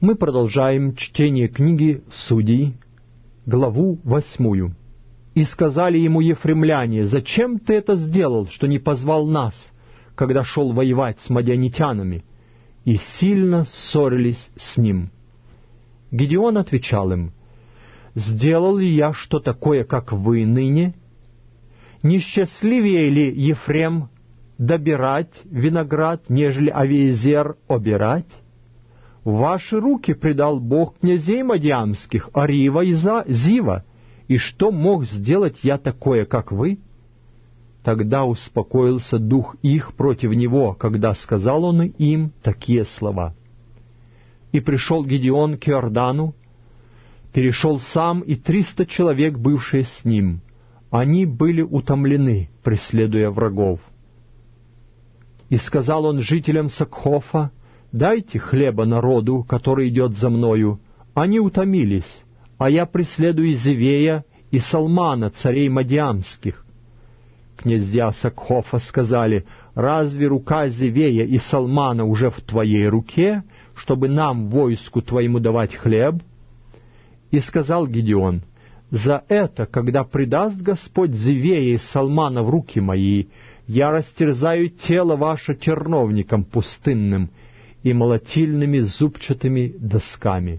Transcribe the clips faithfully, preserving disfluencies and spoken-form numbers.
Мы продолжаем чтение книги Судей, главу восьмую. «И сказали ему ефремляне: зачем ты это сделал, что не позвал нас, когда шел воевать с мадианитянами?» И сильно ссорились с ним. Гидеон отвечал им: «Сделал ли я что такое, как вы ныне? Не счастливее ли Ефрем добирать виноград, нежели Авиезер обирать? В ваши руки предал Бог князей мадиамских, Арива и Зива, и что мог сделать я такое, как вы?» Тогда успокоился дух их против него, когда сказал он им такие слова. И пришел Гидеон к Иордану, перешел сам и триста человек, бывшие с ним. Они были утомлены, преследуя врагов. И сказал он жителям Сакхофа: «Дайте хлеба народу, который идет за мною». Они утомились, а я преследую Зевея и Салмана, царей мадиамских. Князья Сакхофа сказали: «Разве рука Зевея и Салмана уже в твоей руке, чтобы нам, войску твоему, давать хлеб?» И сказал Гидеон: «За это, когда предаст Господь Зевея и Салмана в руки мои, я растерзаю тело ваше терновником пустынным и молотильными зубчатыми досками».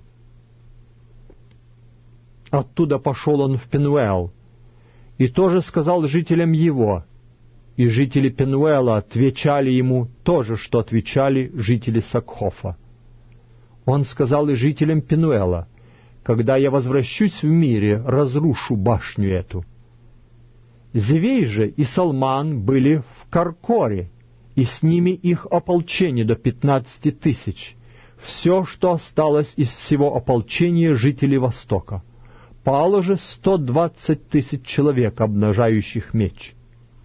Оттуда пошел он в Пенуэл, и тоже сказал жителям его, и жители Пенуэла отвечали ему то же, что отвечали жители Сакхофа. Он сказал и жителям Пенуэла: «Когда я возвращусь в мире, разрушу башню эту». Зевей же и Салман были в Каркоре, и с ними их ополчение до пятнадцати тысяч, все, что осталось из всего ополчения жителей Востока. Пало же сто двадцать тысяч человек, обнажающих меч.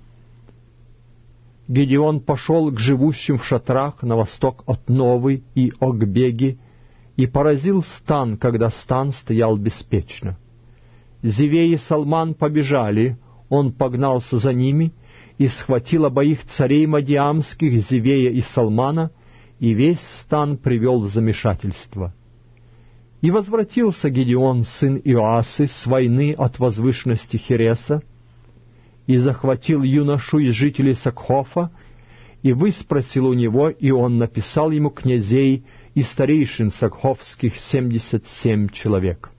Гидеон пошел к живущим в шатрах на восток от Новы и Огбеги и поразил стан, когда стан стоял беспечно. Зевей и Салман побежали, он погнался за ними и схватил обоих царей мадиамских, Зевея и Салмана, и весь стан привел в замешательство. И возвратился Гидеон, сын Иоасы, с войны от возвышенности Хереса, и захватил юношу из жителей Сакхофа, и выспросил у него, и он написал ему князей и старейшин сакхофских семьдесят семь человек.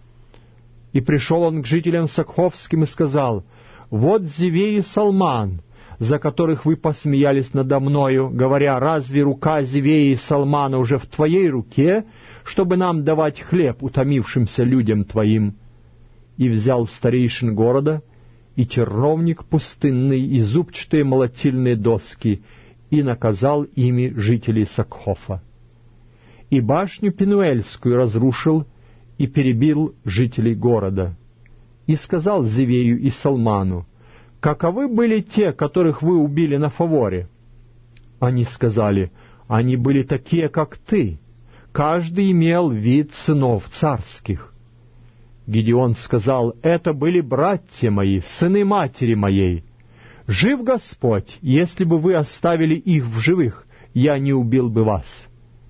И пришел он к жителям сакхофским и сказал: «Вот Зевей и Салман, за которых вы посмеялись надо мною, говоря: разве рука Зевея и Салмана уже в твоей руке, чтобы нам давать хлеб утомившимся людям твоим?» И взял старейшин города, и терновник пустынный, и зубчатые молотильные доски, и наказал ими жителей Сакхофа. И башню Пенуэльскую разрушил, и перебил жителей города. И сказал Зевею и Салману: «Каковы были те, которых вы убили на фаворе?» Они сказали: «Они были такие, как ты. Каждый имел вид сынов царских». Гидеон сказал: «Это были братья мои, сыны матери моей. Жив Господь, если бы вы оставили их в живых, я не убил бы вас».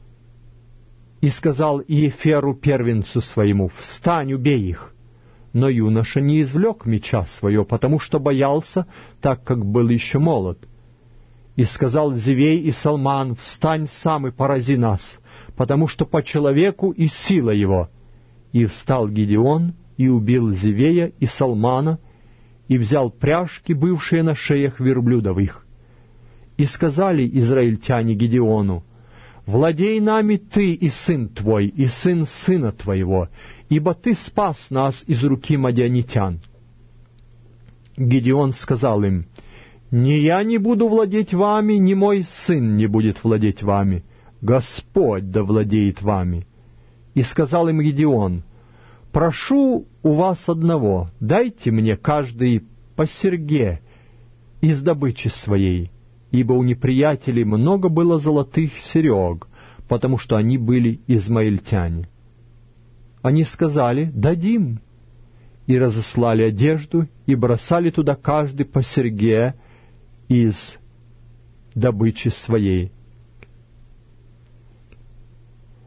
И сказал Иеферу, первенцу своему: «Встань, убей их». Но юноша не извлек меча своего, потому что боялся, так как был еще молод. И сказал Зевей и Салман: «Встань сам и порази нас, потому что по человеку и сила его». И встал Гидеон, и убил Зевея и Салмана, и взял пряжки, бывшие на шеях верблюдовых. И сказали израильтяне Гидеону: «Владей нами ты и сын твой, и сын сына твоего, ибо ты спас нас из руки мадианитян». Гидеон сказал им: «Ни я не буду владеть вами, ни мой сын не будет владеть вами. Господь да владеет вами». И сказал им Гидеон: «Прошу у вас одного, дайте мне каждый по серьге из добычи своей, ибо у неприятелей много было золотых серег, потому что они были измаильтяне». Они сказали: «Дадим». И разослали одежду, и бросали туда каждый по серьге из добычи своей.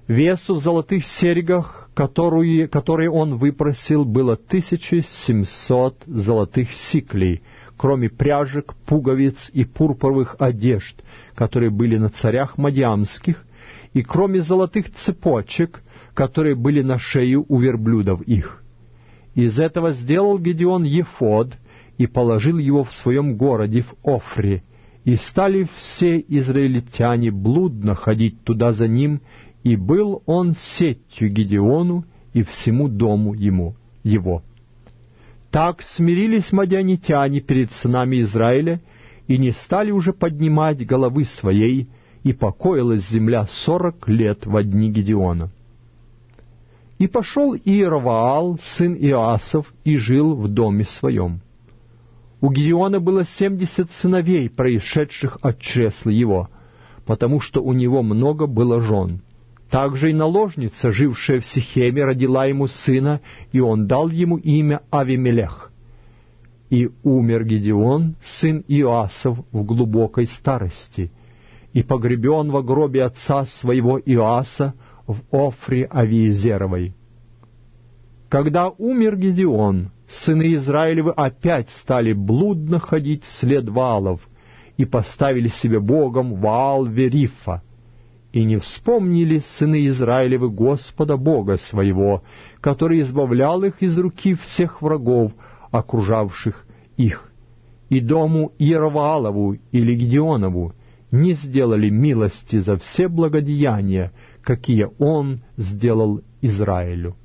Весу в золотых серьгах, которую, которые он выпросил, было тысяча семьсот золотых сиклей, кроме пряжек, пуговиц и пурпуровых одежд, которые были на царях мадиамских, и кроме золотых цепочек, которые были на шею у верблюдов их. Из этого сделал Гедеон ефод и положил его в своем городе в Офре, и стали все израильтяне блудно ходить туда за ним, и был он сетью Гедеону и всему дому ему, его. Так смирились мадианитяне перед сынами Израиля, и не стали уже поднимать головы своей, и покоилась земля сорок лет во дни Гедеона. И пошел Иероваал, сын Иоасов, и жил в доме своем. У Гедеона было семьдесят сыновей, происшедших от чресла его, потому что у него много было жен. Также и наложница, жившая в Сихеме, родила ему сына, и он дал ему имя Авимелех. И умер Гедеон, сын Иоасов, в глубокой старости, и погребен во гробе отца своего Иоаса в Офре Авиезеровой. Когда умер Гедеон, сыны Израилевы опять стали блудно ходить вслед Ваалов, и поставили себе богом Ваал-Верифа, и не вспомнили сыны Израилевы Господа Бога своего, который избавлял их из руки всех врагов, окружавших их, и дому Иероваалову или Гедеонову не сделали милости за все благодеяния, какие он сделал Израилю.